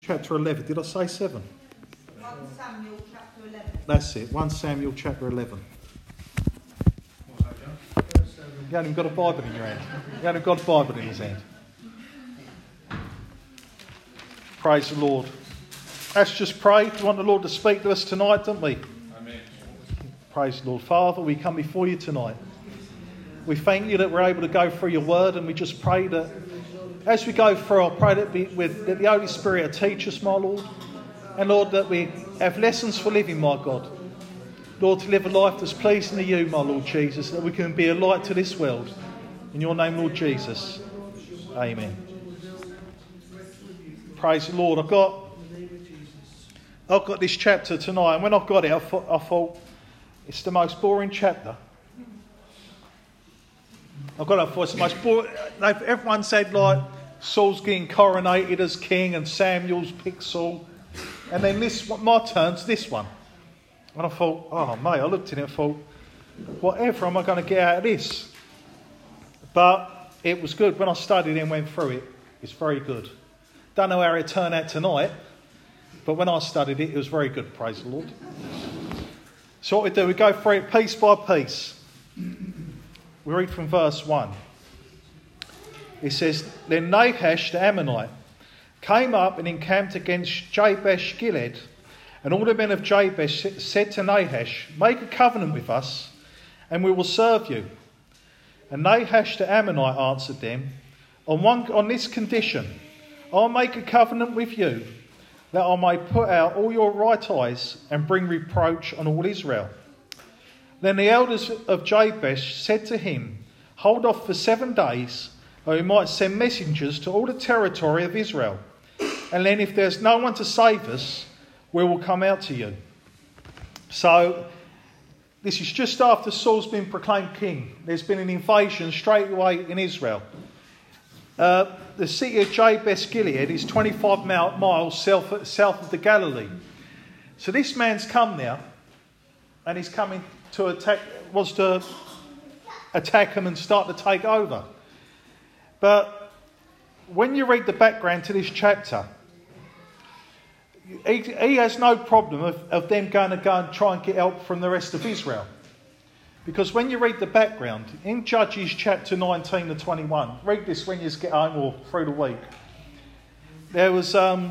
chapter 11. Did I say 7? 1 Samuel chapter 11. That's it, 1 Samuel chapter 11. You haven't got a Bible in your hand. You haven't got a Bible in his hand. Praise the Lord. Let's just pray. We want the Lord to speak to us tonight, don't we? Amen. Praise the Lord. Father, we come before you tonight. We thank you that we're able to go through your word, and we just pray that as we go through, I pray that the Holy Spirit will teach us, my Lord. And Lord, that we have lessons for living, my God. Lord, to live a life that's pleasing to you, my Lord Jesus, that we can be a light to this world. In your name, Lord Jesus. Amen. Praise the Lord. I've got this chapter tonight, and when I got it, I thought it's the most boring chapter. I thought it's the most boring. Everyone said like Saul's getting coronated as king, and Samuel's picked Saul, and then my turn's this one. And I thought, oh mate, I looked at it and thought, whatever am I going to get out of this? But it was good. When I studied and went through it, it's very good. Don't know how it turned out tonight, but when I studied it, it was very good, praise the Lord. So what we do, we go through it piece by piece. We read from verse 1. It says, Then Nahash the Ammonite came up and encamped against Jabesh Gilead. And all the men of Jabesh said to Nahash, Make a covenant with us, and we will serve you. And Nahash the Ammonite answered them, On this condition, I'll make a covenant with you, that I may put out all your right eyes and bring reproach on all Israel. Then the elders of Jabesh said to him, Hold off for 7 days, that we might send messengers to all the territory of Israel. And then if there's no one to save us, we will come out to you. So this is just after Saul's been proclaimed king. There's been an invasion straight away in Israel. The city of Jabesh Gilead is 25 miles south of the Galilee. So this man's come now, and he's coming to attack them and start to take over. But when you read the background to this chapter, he has no problem of them going to go and try and get help from the rest of Israel. Because when you read the background, in Judges chapter 19 to 21, read this when you get home or through the week. There's a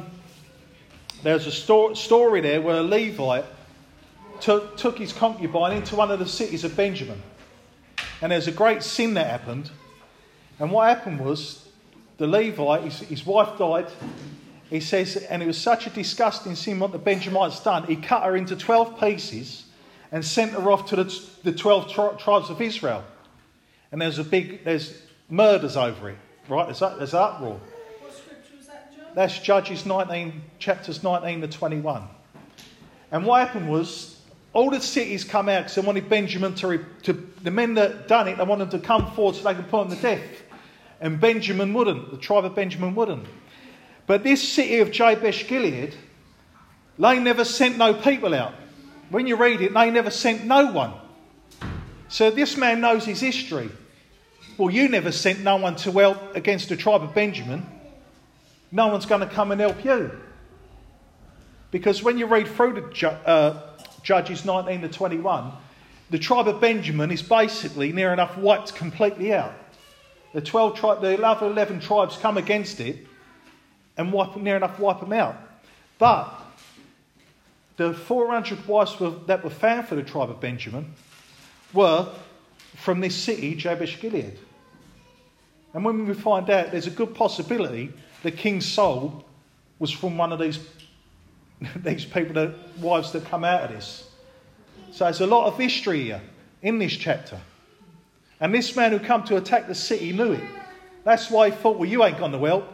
story there where a Levite took his concubine into one of the cities of Benjamin. And there's a great sin that happened. And what happened was, the Levite, his wife died. He says, and it was such a disgusting sin what the Benjamites done. He cut her into 12 pieces and sent her off to the 12 tribes of Israel. And there's murders over it, right? There's uproar. What scripture was that, John? That's Judges 19, chapters 19 to 21. And what happened was, all the cities come out because they wanted Benjamin to the men that done it, they wanted them to come forward so they could put him to death. And Benjamin wouldn't, the tribe of Benjamin wouldn't. But this city of Jabesh Gilead, they never sent no people out. When you read it, they never sent no one. So this man knows his history. Well, you never sent no one to help against the tribe of Benjamin. No one's going to come and help you. Because when you read through the Judges 19 to 21, the tribe of Benjamin is basically near enough wiped completely out. The other 11 tribes come against it and near enough wipe them out. But the 400 wives that were found for the tribe of Benjamin were from this city, Jabesh Gilead. And when we find out, there's a good possibility that King Saul was from one of these people, wives that come out of this. So there's a lot of history here in this chapter. And this man who come to attack the city knew it. That's why he thought, well, you ain't going to help.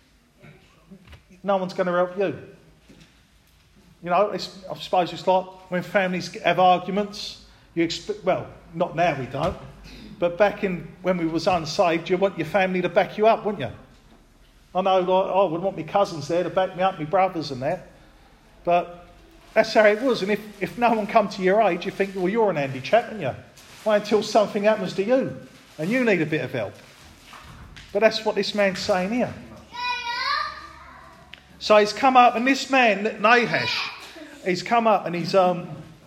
No one's going to help you. You know, I suppose it's like when families have arguments. Well, not now we don't. But back when we was unsaved, you want your family to back you up, wouldn't you? I know, I would want my cousins there to back me up, my brothers and that. But that's how it was. And if no one come to your age, you think, well, you're an handy chap, aren't you? Why until something happens to you and you need a bit of help. But that's what this man's saying here. So he's come up, and this man, Nahash, he's come up and he's brought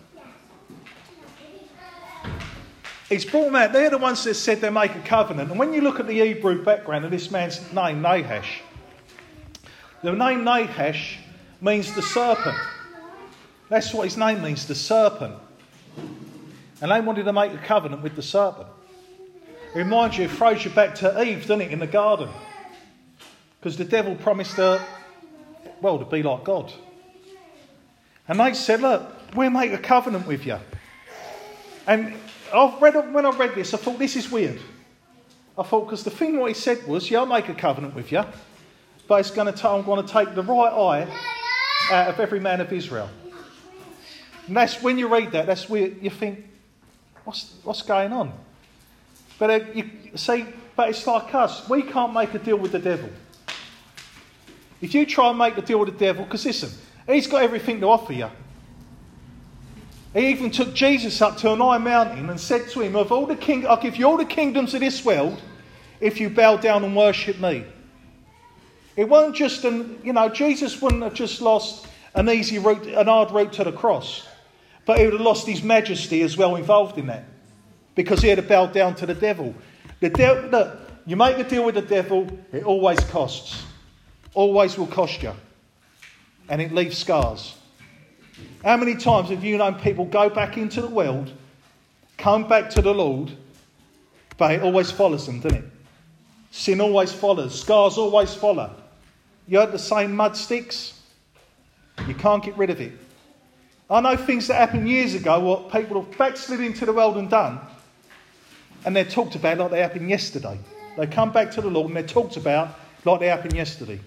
them out. They're the ones that said they make a covenant. And when you look at the Hebrew background of this man's name, Nahash, the name Nahash means the serpent. That's what his name means, the serpent. And they wanted to make a covenant with the serpent. It reminds you, it throws you back to Eve, doesn't it, in the garden? Because the devil promised her, well, to be like God. And they said, look, we'll make a covenant with you. And when I read this, I thought, this is weird. I thought, because the thing what he said was, yeah, I'll make a covenant with you, but I'm going to take the right eye out of every man of Israel. And that's when you read that, that's weird. You think, what's going on? But you see, but it's like us. We can't make a deal with the devil. If you try and make a deal with the devil, because listen, he's got everything to offer you. He even took Jesus up to an high mountain and said to him, I'll give you all the kingdoms of this world if you bow down and worship me. It won't just, Jesus wouldn't have just lost an easy route, an hard route to the cross, but he would have lost his majesty as well involved in that, because he had to bow down to the devil. Look, you make a deal with the devil, it always costs. Always will cost you. And it leaves scars. How many times have you known people go back into the world, come back to the Lord, but it always follows them, doesn't it? Sin always follows. Scars always follow. You heard the saying, mud sticks? You can't get rid of it. I know things that happened years ago, what people have backslid into the world and done, and they're talked about like they happened yesterday. They come back to the Lord and they're talked about like they happened yesterday.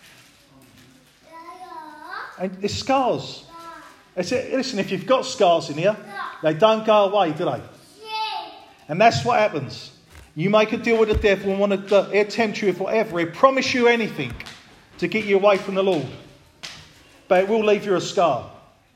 And it's scars. Listen, if you've got scars in here, they don't go away, do they? And that's what happens. You make a deal with the devil and want to he'll tempt you with whatever. He'll promise you anything to get you away from the Lord. But it will leave you a scar.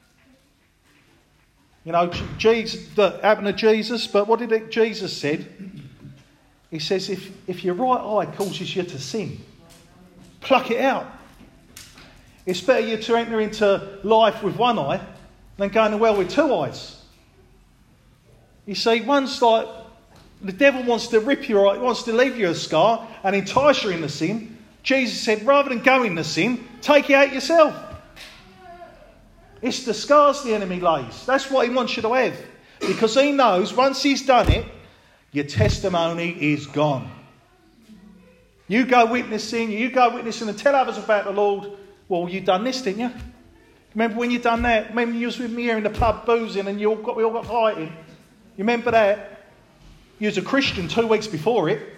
Jesus, that happened to Jesus, but what did Jesus said? He says, if your right eye causes you to sin, pluck it out. It's better you to enter into life with one eye than going to hell with two eyes. You see, one's like, the devil wants to rip your eye, wants to leave you a scar and entice you into sin. Jesus said, rather than go into sin, take it out yourself. It's the scars the enemy lays. That's what he wants you to have. Because he knows once he's done it, your testimony is gone. You go witnessing and tell others about the Lord. Well, you done this, didn't you? Remember when you done that? Remember you was with me here in the pub boozing and we all got fighting? You remember that? You was a Christian 2 weeks before it.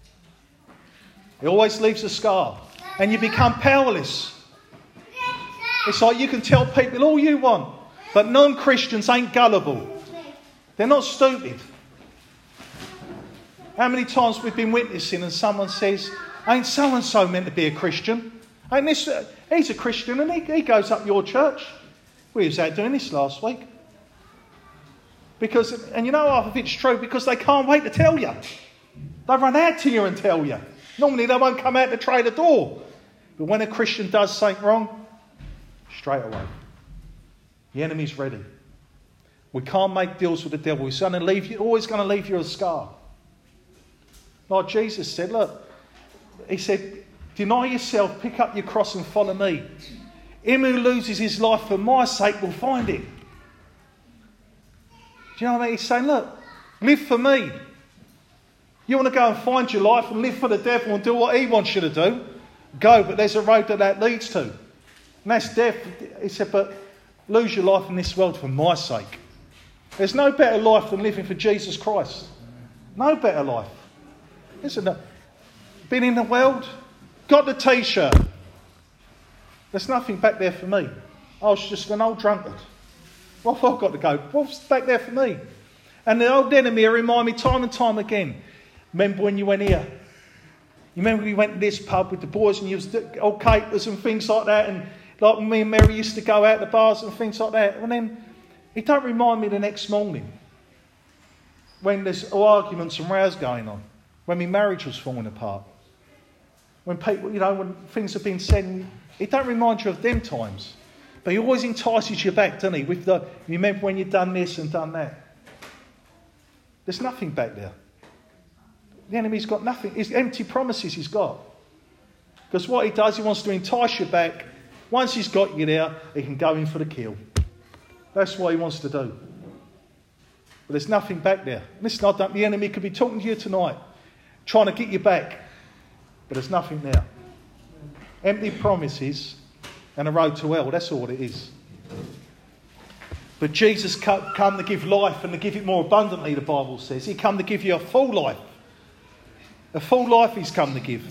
It always leaves a scar. And you become powerless. It's like you can tell people all you want, but non-Christians ain't gullible. They're not stupid. How many times we've been witnessing and someone says, ain't so-and-so meant to be a Christian? Ain't this, he's a Christian and he goes up your church. We was out doing this last week. And you know half of it's true because they can't wait to tell you. They run out to you and tell you. Normally they won't come out to trade a door. But when a Christian does something wrong, straight away. The enemy's ready. We can't make deals with the devil. He's always going to leave you a scar. Like Jesus said, look, he said, deny yourself, pick up your cross and follow me. Him who loses his life for my sake will find it. Do you know what I mean? He's saying, look, live for me. You want to go and find your life and live for the devil and do what he wants you to do? Go, but there's a road that leads to. And that's death. He said, but lose your life in this world for my sake. There's no better life than living for Jesus Christ. No better life. Listen, been in the world, got the t-shirt. There's nothing back there for me. I was just an old drunkard. What have I got to go? What's back there for me? And the old enemy will remind me time and time again. Remember when you went here? You remember when we went to this pub with the boys and you was all capers and things like that, and like me and Mary used to go out to bars and things like that. And then it don't remind me the next morning when there's arguments and rows going on, when my marriage was falling apart. When people, when things have been said, he don't remind you of them times. But he always entices you back, doesn't he? You remember when you've done this and done that. There's nothing back there. The enemy's got nothing. It's empty promises he's got. Because what he does, he wants to entice you back. Once he's got you there, he can go in for the kill. That's what he wants to do. But there's nothing back there. Listen, the enemy could be talking to you tonight, trying to get you back. But there's nothing there. Empty promises and a road to hell. That's all it is. But Jesus come to give life and to give it more abundantly, the Bible says. He come to give you a full life. A full life he's come to give.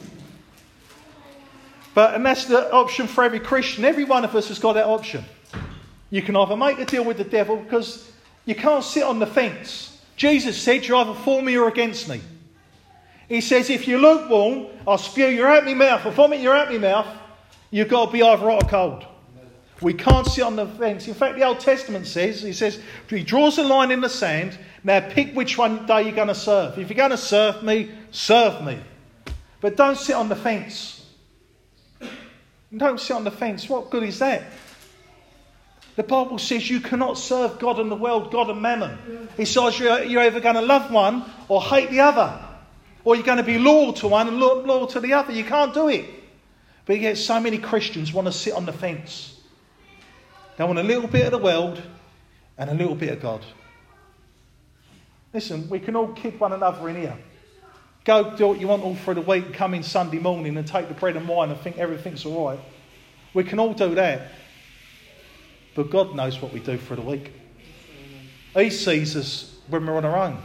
And that's the option for every Christian. Every one of us has got that option. You can either make a deal with the devil, because you can't sit on the fence. Jesus said, you're either for me or against me. He says, if you're lukewarm, I'll spew you out my mouth. I'll vomit you out my mouth. You've got to be either hot or cold. We can't sit on the fence. In fact, the Old Testament says, he draws a line in the sand. Now pick which one day you're going to serve. If you're going to serve me, serve me. But don't sit on the fence. Don't sit on the fence. What good is that? The Bible says you cannot serve God and the world, God and mammon. It says you're either going to love one or hate the other. Or you're going to be loyal to one and loyal to the other. You can't do it. But yet so many Christians want to sit on the fence. They want a little bit of the world and a little bit of God. Listen, we can all kid one another in here. Go do what you want all through the week and come in Sunday morning and take the bread and wine and think everything's all right. We can all do that. But God knows what we do for the week. He sees us when we're on our own.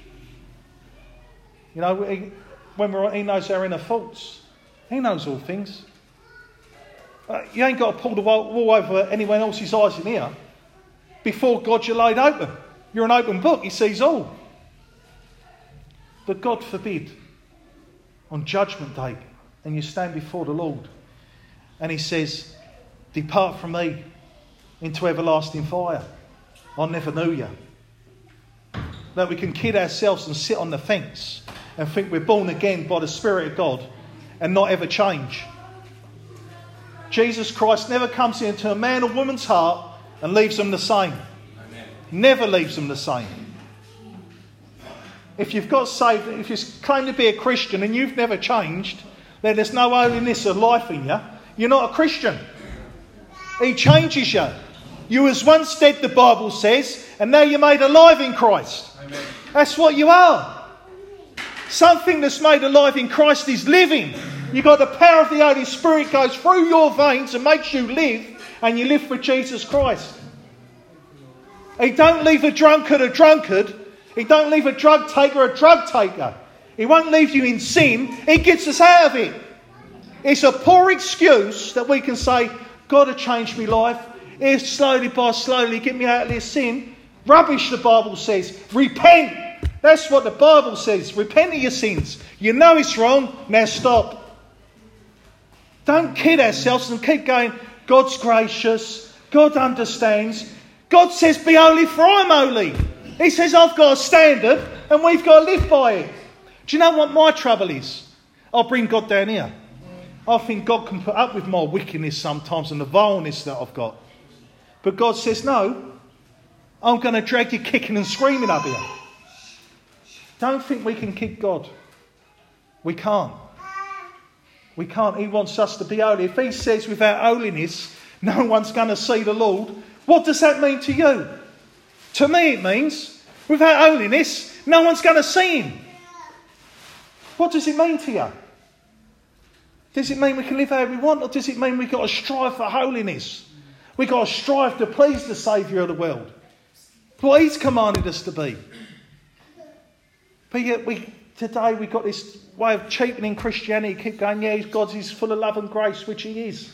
He knows our inner faults. He knows all things. You ain't got to pull the wool over anyone else's eyes in here. Before God, you're laid open. You're an open book. He sees all. But God forbid, on Judgment Day, and you stand before the Lord, and he says, depart from me into everlasting fire. I never knew you. That we can kid ourselves and sit on the fence and think we're born again by the Spirit of God and not ever change. Jesus Christ never comes into a man or woman's heart and leaves them the same. Amen. Never leaves them the same. If you've got saved, if you claim to be a Christian and you've never changed, then there's no holiness of life in you. You're not a Christian. He changes you. You was once dead, the Bible says, and now you're made alive in Christ. Amen. That's what you are. Something that's made alive in Christ is living. You've got the power of the Holy Spirit goes through your veins and makes you live, and you live for Jesus Christ. He don't leave a drunkard a drunkard. He don't leave a drug taker a drug taker. He won't leave you in sin. He gets us out of it. It's a poor excuse that we can say, God has changed my life. He's slowly by slowly get me out of this sin. Rubbish, the Bible says. Repent. That's what the Bible says. Repent of your sins. You know it's wrong. Now stop. Don't kid ourselves and keep going, God's gracious. God understands. God says, be holy for I'm holy. He says, I've got a standard and we've got to live by it. Do you know what my trouble is? I'll bring God down here. I think God can put up with my wickedness sometimes and the vileness that I've got. But God says, no, I'm going to drag you kicking and screaming up here. Don't think we can kick God. We can't. We can't. He wants us to be holy. If he says without holiness, no one's going to see the Lord, what does that mean to you? To me it means, without holiness, no one's going to see him. What does it mean to you? Does it mean we can live how we want, or does it mean we've got to strive for holiness? We've got to strive to please the Saviour of the world. What he's commanded us to be. But yet today we've got this way of cheapening Christianity. Keep going, yeah, God's full of love and grace, which he is.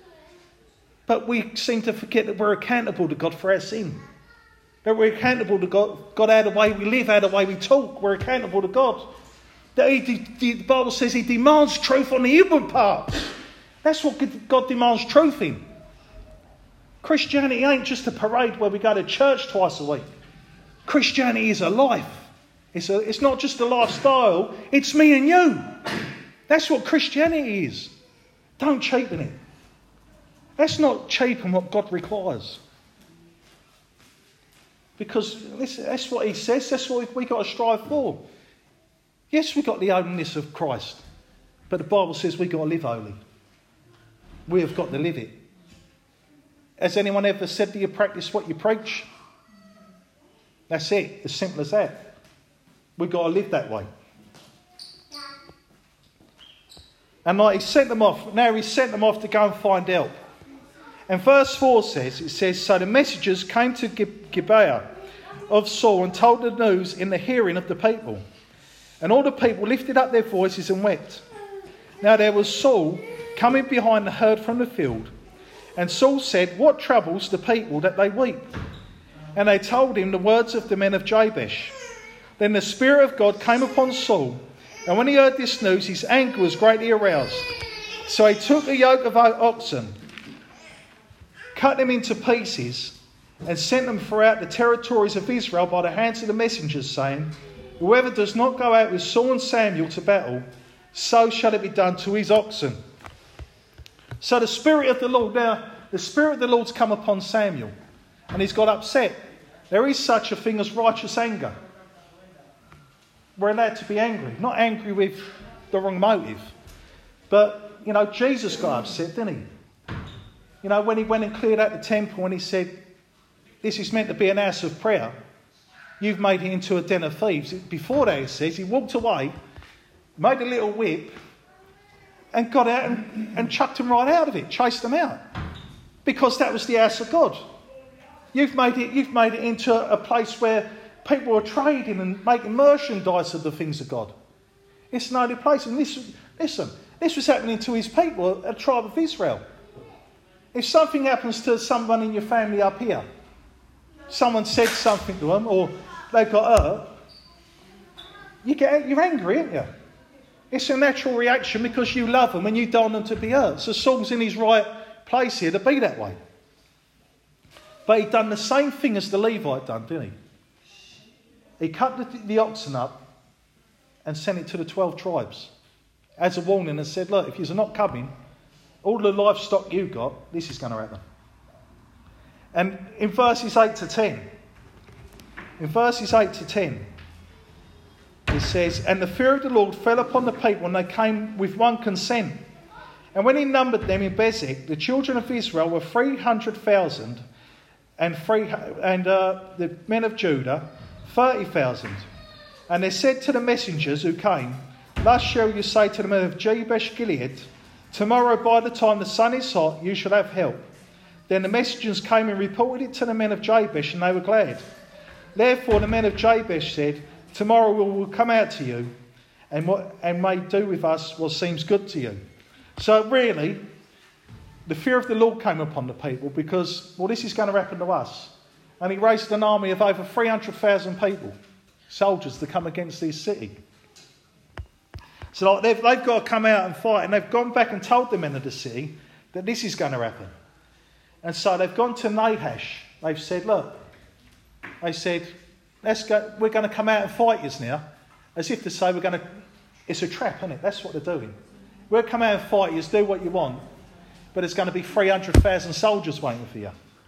But we seem to forget that we're accountable to God for our sin. That we're accountable to God how the way we live, how the way we talk. We're accountable to God. That the Bible says he demands truth on the inward parts. That's what God demands truth in. Christianity ain't just a parade where we go to church twice a week. Christianity is a life. It's not just a lifestyle. It's me and you. That's what Christianity is. Don't cheapen it. Let's not cheapen what God requires. Because that's what he says. That's what we've got to strive for. Yes, we've got the holiness of Christ. But the Bible says we've got to live holy. We have got to live it. Has anyone ever said to you, practice what you preach? That's it. As simple as that. We've got to live that way. And like he sent them off. Now he sent them off to go and find help. And verse 4 says, so the messengers came to Gibeah of Saul and told the news in the hearing of the people. And all the people lifted up their voices and wept. Now there was Saul coming behind the herd from the field. And Saul said, what troubles the people that they weep? And they told him the words of the men of Jabesh. Then the Spirit of God came upon Saul. And when he heard this news, his anger was greatly aroused. So he took a yoke of oxen, cut them into pieces, and sent them throughout the territories of Israel by the hands of the messengers, saying, whoever does not go out with Saul and Samuel to battle, so shall it be done to his oxen. So the Spirit of the Lord's come upon Samuel, and he's got upset. There is such a thing as righteous anger. We're allowed to be angry. Not angry with the wrong motive. But, Jesus got upset, didn't he? When he went and cleared out the temple and he said, this is meant to be an house of prayer. You've made it into a den of thieves. Before that, it says, he walked away, made a little whip, and got out and chucked them right out of it, chased them out. Because that was the house of God. You've made it into a place where people are trading and making merchandise of the things of God. It's an holy place. And listen, this was happening to his people, a tribe of Israel. If something happens to someone in your family up here, someone said something to them or they got hurt, you're angry, aren't you? It's a natural reaction because you love them and you don't want them to be hurt. So Saul's in his right place here to be that way. But he'd done the same thing as the Levite done, didn't he? He cut the oxen up and sent it to the 12 tribes as a warning and said, look, if you're not coming, all the livestock you got, this is going to happen. And in verses 8 to 10, it says, and the fear of the Lord fell upon the people, and they came with one consent. And when he numbered them in Bezek, the children of Israel were 300,000, and the men of Judah 30,000. And they said to the messengers who came, thus shall you say to the men of Jabesh Gilead, tomorrow by the time the sun is hot, you shall have help. Then the messengers came and reported it to the men of Jabesh, and they were glad. Therefore the men of Jabesh said, tomorrow we will come out to you, and may do with us what seems good to you. So really, the fear of the Lord came upon the people because, this is going to happen to us. And he raised an army of over 300,000 people, soldiers, to come against this city. So they've got to come out and fight. And they've gone back and told the men of the city that this is going to happen. And so they've gone to Nahash. They've said, look, let's go. We're going to come out and fight you now. As if to say it's a trap, isn't it? That's what they're doing. We'll come out and fight you, do what you want. But there's going to be 300,000 soldiers waiting for you.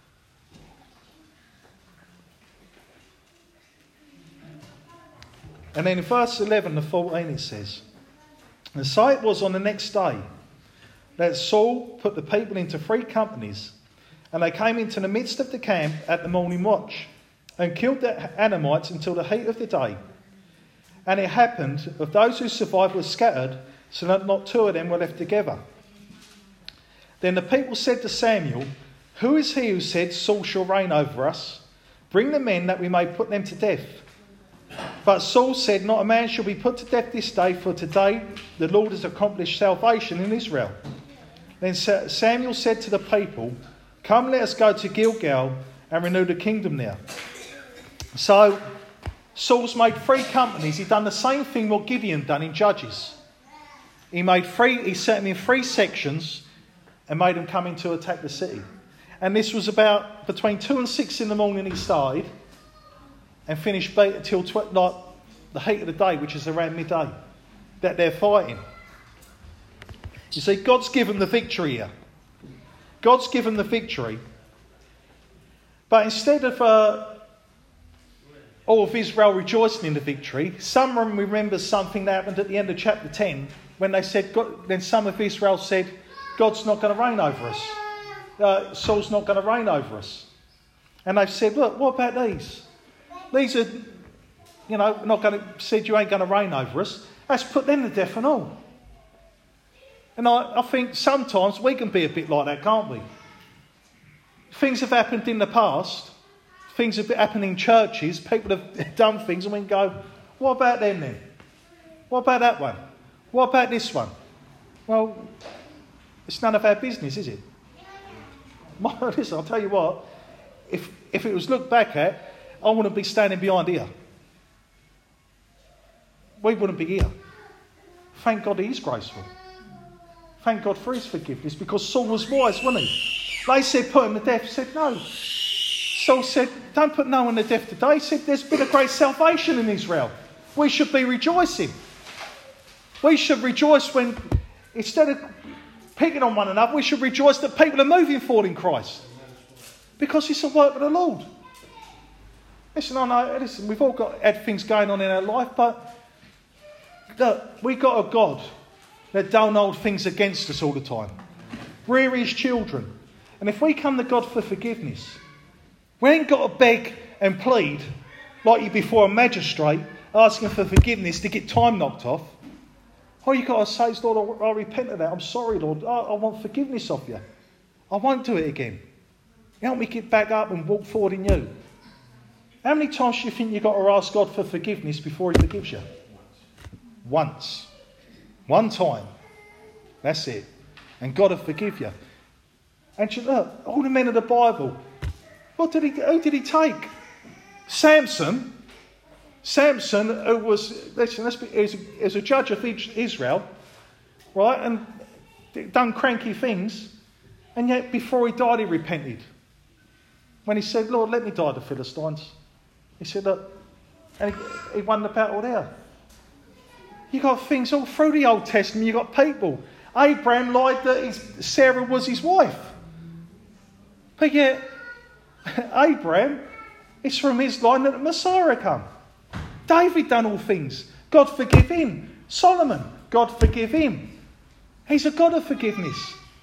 And then in verse 11 to 14 it says, and so it was on the next day that Saul put the people into 3 companies, and they came into the midst of the camp at the morning watch, and killed the Ammonites until the heat of the day. And it happened, of those who survived were scattered, so that not 2 of them were left together. Then the people said to Samuel, who is he who said, Saul shall reign over us? Bring the men that we may put them to death. But Saul said, not a man shall be put to death this day, for today the Lord has accomplished salvation in Israel. Then Samuel said to the people, come, let us go to Gilgal and renew the kingdom there. So Saul's made 3 companies. He'd done the same thing what Gideon done in Judges. He set them in 3 sections and made them come in to attack the city. And this was about between 2 and 6 in the morning he started, and finished until the heat of the day, which is around midday, that they're fighting. You see, God's given the victory here. God's given the victory. But instead of all of Israel rejoicing in the victory, someone remembers something that happened at the end of chapter 10 when they said, then some of Israel said, God's not going to reign over us. Saul's not going to reign over us. And they've said, look, what about these? These are, not going to, said you ain't going to reign over us. Let's put them to death and all. And I think sometimes we can be a bit like that, can't we? Things have happened in the past. Things have happened in churches. People have done things and we can go, what about them then? What about that one? What about this one? Well, it's none of our business, is it? Listen, I'll tell you what. If it was looked back at, I wouldn't be standing behind here. We wouldn't be here. Thank God he is graceful. Thank God for his forgiveness, because Saul was wise, wasn't he? They said put him to death. He said no. Saul said, don't put no one to death today. He said, there's been a great salvation in Israel. We should be rejoicing. We should rejoice when, instead of picking on one another, we should rejoice that people are moving forward in Christ. Because it's a work of the Lord. Listen, I know, listen, we've all had things going on in our life, but look, we've got a God that don't hold things against us all the time. We're his children. And if we come to God for forgiveness, we ain't got to beg and plead like you before a magistrate asking for forgiveness to get time knocked off. All you got to say is, Lord, I repent of that. I'm sorry, Lord. I want forgiveness of you. I won't do it again. Help me get back up and walk forward in you. How many times do you think you've got to ask God for forgiveness before he forgives you? Once. One time. That's it. And God will forgive you. And you look, all the men of the Bible, who did he take? Samson, who was, as a judge of Israel, right, and done cranky things, and yet before he died he repented. When he said, Lord, let me die the Philistines. He said, look, and he won the battle there. You got things all through the Old Testament. You got people. Abraham lied that Sarah was his wife. But yet, Abraham, it's from his line that the Messiah come. David done all things. God forgive him. Solomon, God forgive him. He's a God of forgiveness.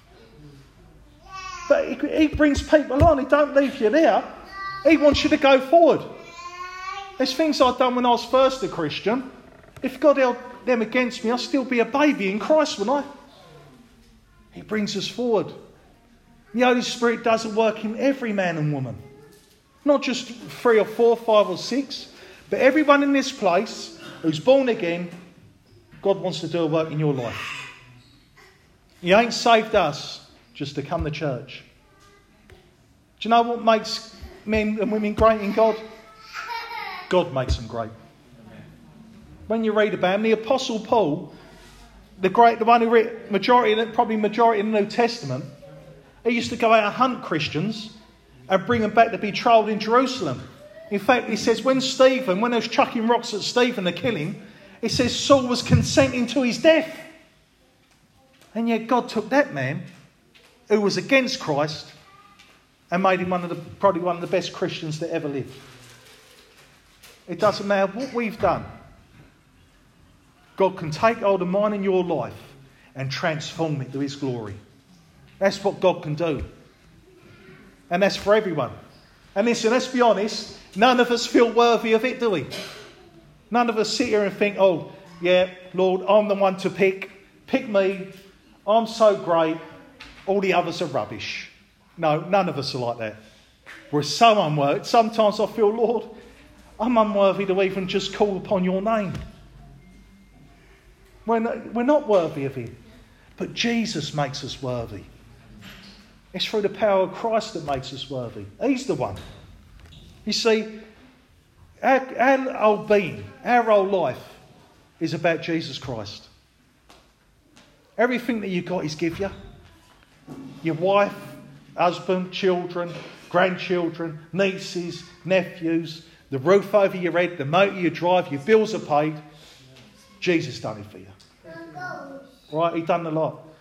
But he brings people on. He don't leave you there. He wants you to go forward. There's things I've done when I was first a Christian. If God held them against me, I'll still be a baby in Christ, wouldn't I? He brings us forward. The Holy Spirit doesn't work in every man and woman. Not just 3 or 4, 5 or 6. But everyone in this place who's born again, God wants to do a work in your life. He ain't saved us just to come to church. Do you know what makes men and women great in God? God makes them great. When you read about him, the Apostle Paul, the one who read majority in the New Testament, he used to go out and hunt Christians and bring them back to be trialled in Jerusalem. In fact, he says when they was chucking rocks at Stephen to kill him, he says Saul was consenting to his death. And yet God took that man who was against Christ and made him probably one of the best Christians that ever lived. It doesn't matter what we've done. God can take hold of mine and your life and transform it to his glory. That's what God can do. And that's for everyone. And listen, let's be honest, none of us feel worthy of it, do we? None of us sit here and think, oh, yeah, Lord, I'm the one to pick. Pick me. I'm so great. All the others are rubbish. No, none of us are like that. We're so unworthy. Sometimes I feel, Lord, I'm unworthy to even just call upon your name. We're not worthy of him. But Jesus makes us worthy. It's through the power of Christ that makes us worthy. He's the one. You see, our whole being, our whole life is about Jesus Christ. Everything that you've got is give you. Your wife, husband, children, grandchildren, nieces, nephews, the roof over your head, the motor you drive, your bills are paid. Jesus done it for you. Right? He done a lot.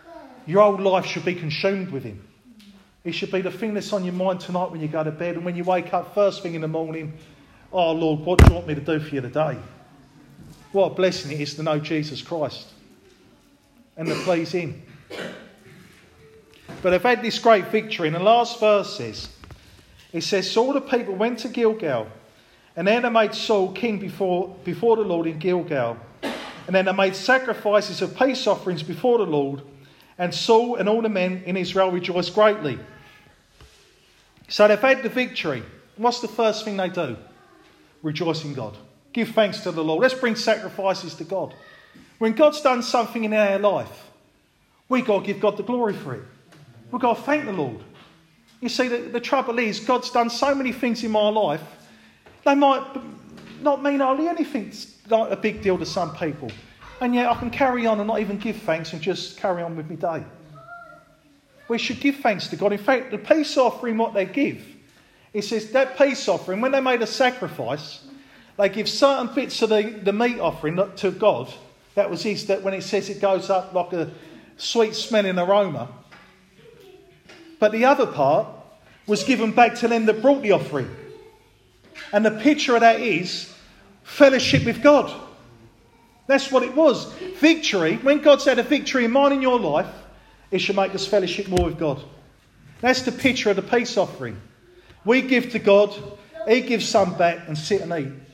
Your whole life should be consumed with him. He should be the thing that's on your mind tonight when you go to bed, and when you wake up first thing in the morning, oh Lord, what do you want me to do for you today? What a blessing it is to know Jesus Christ and to please him. But they've had this great victory. In the last verses, it says, so all the people went to Gilgal, and then they made Saul king before the Lord in Gilgal. And then they made sacrifices of peace offerings before the Lord, and Saul and all the men in Israel rejoiced greatly. So they've had the victory. What's the first thing they do? Rejoice in God. Give thanks to the Lord. Let's bring sacrifices to God. When God's done something in our life, we've got to give God the glory for it. We've got to thank the Lord. You see, the trouble is, God's done so many things in my life, they might not mean hardly anything like a big deal to some people. And yet I can carry on and not even give thanks and just carry on with my day. We should give thanks to God. In fact, the peace offering, what they give, it says that peace offering, when they made a sacrifice, they give certain bits of the meat offering to God. That was his, that when it says it goes up like a sweet smelling aroma. But the other part was given back to them that brought the offering. And the picture of that is fellowship with God. That's what it was. Victory, when God's had a victory in mine and your life, it should make us fellowship more with God. That's the picture of the peace offering. We give to God, he gives some back, and sit and eat.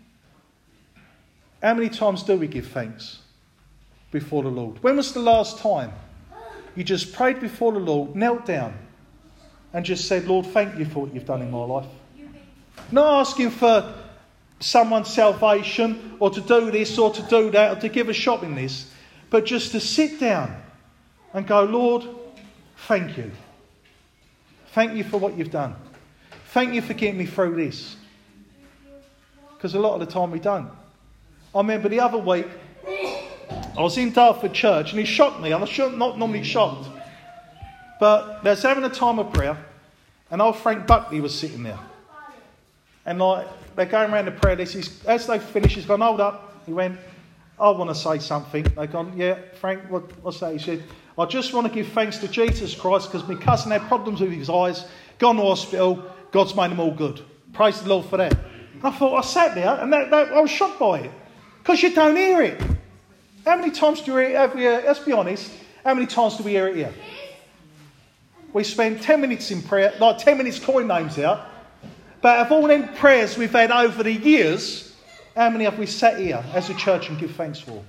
How many times do we give thanks before the Lord? When was the last time you just prayed before the Lord, knelt down, and just said, Lord, thank you for what you've done in my life? Not asking for someone's salvation, or to do this, or to do that, or to give a shopping list, but just to sit down and go, Lord, thank you. Thank you for what you've done. Thank you for getting me through this. Because a lot of the time we don't. I remember the other week, I was in Dartford Church, and he shocked me. I'm not normally shocked. But they was having a time of prayer, and old Frank Buckley was sitting there. And they're going around the prayer list. As they finished, he's gone, hold up. He went, I want to say something. They've gone, yeah, Frank, what's that? He said, I just want to give thanks to Jesus Christ because my cousin had problems with his eyes, gone to hospital, God's made them all good. Praise the Lord for that. And I thought, I sat there, and I was shocked by it. Because you don't hear it. How many times do you hear it? Let's be honest. How many times do we hear it here? We spend 10 minutes in prayer, like 10 minutes calling names out. But of all them prayers we've had over the years, how many have we sat here as a church and give thanks for?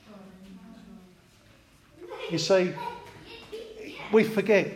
You see, we forget.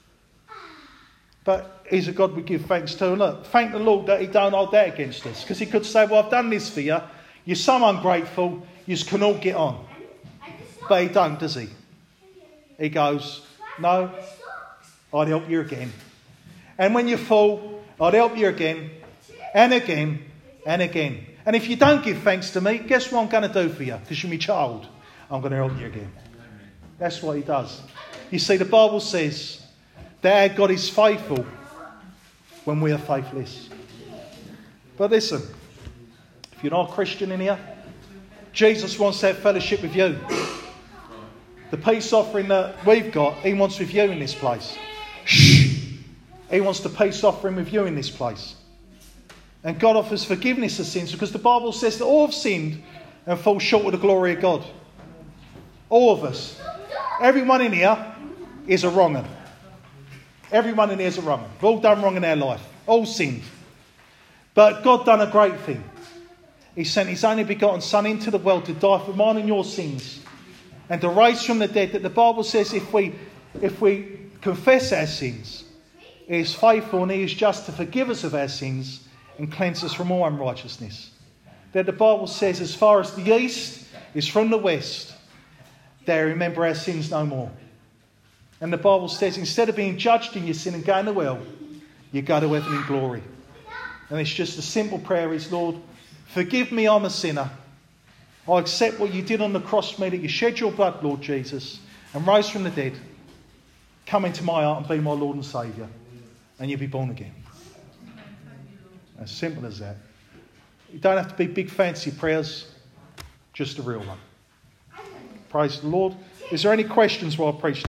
But he's a God we give thanks to. Look, thank the Lord that he don't hold that against us. Because he could say, well, I've done this for you. You're so ungrateful, you can all get on. But he don't, does he? He goes, no, I'd help you again. And when you fall, I'd help you again, and again, and again. And if you don't give thanks to me, guess what I'm going to do for you? Because you're my child. I'm going to help you again. That's what he does. You see, the Bible says that our God is faithful when we are faithless. But listen, if you're not a Christian in here, Jesus wants to have fellowship with you. The peace offering that we've got, he wants with you in this place. Shh! He wants the peace offering with you in this place. And God offers forgiveness of sins because the Bible says that all have sinned and fall short of the glory of God. All of us. Everyone in here is a wrong one. Everyone in here is a wrong one. We've all done wrong in our life. All sinned. But God done a great thing. He sent his only begotten Son into the world to die for mine and your sins. And to rise from the dead. That the Bible says if we confess our sins, he is faithful and he is just to forgive us of our sins and cleanse us from all unrighteousness. That the Bible says as far as the east is from the west, there remember our sins no more. And the Bible says instead of being judged in your sin and going to hell, you go to heaven in glory. And it's just a simple prayer is, Lord, forgive me, I'm a sinner. I accept what you did on the cross for me, that you shed your blood, Lord Jesus, and rose from the dead. Come into my heart and be my Lord and Saviour. And you'll be born again. As simple as that. You don't have to be big fancy prayers, just a real one. Praise the Lord. Is there any questions while I preach?